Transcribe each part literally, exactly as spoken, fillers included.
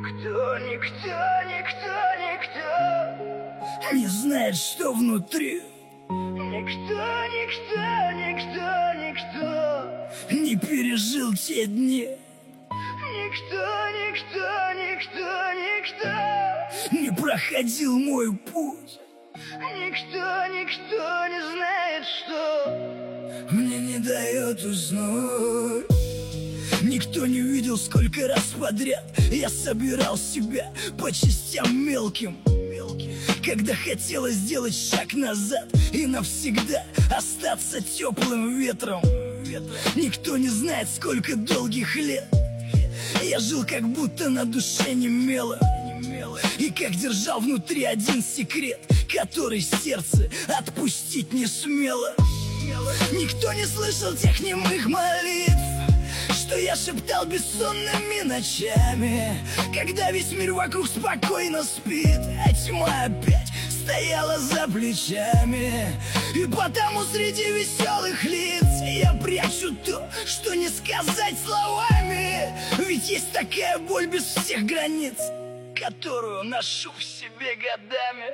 Никто, никто, никто, никто не знает, что внутри. Никто, никто, никто, никто не пережил те дни. Никто, никто, никто, никто не проходил мой путь. Никто, никто не знает, что мне не дает уснуть. Никто не видел, сколько раз подряд я собирал себя по частям мелким, когда хотелось сделать шаг назад и навсегда остаться теплым ветром. Никто не знает, сколько долгих лет я жил, как будто на душе немело, и как держал внутри один секрет, который сердце отпустить не смело. Никто не слышал тех немых молитв, что я шептал бессонными ночами, когда весь мир вокруг спокойно спит, а тьма опять стояла за плечами. И потому среди веселых лиц я прячу то, что не сказать словами. Ведь есть такая боль без всех границ, которую ношу в себе годами.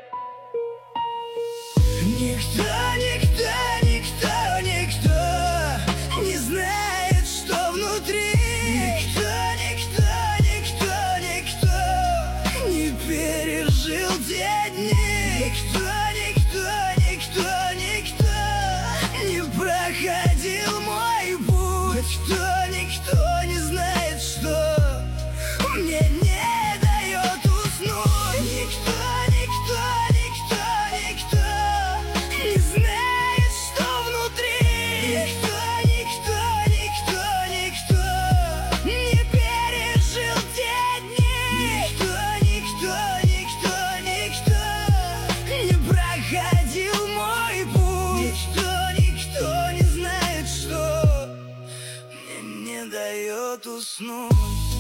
Никто, никто, никто, никто не знает, что внутри. Никто, никто, никто, никто не пережил те дни. Никто, никто, никто, никто не проходил мой путь. Никто, никто не знает, что мне не дает уснуть. Никто, никто, никто, никто не знает, что внутри. Никто, никто, никто, никто не пережил те дни. Никто, никто, никто, никто не проходил мой путь. Никто, никто не знает, что мне не дает уснуть.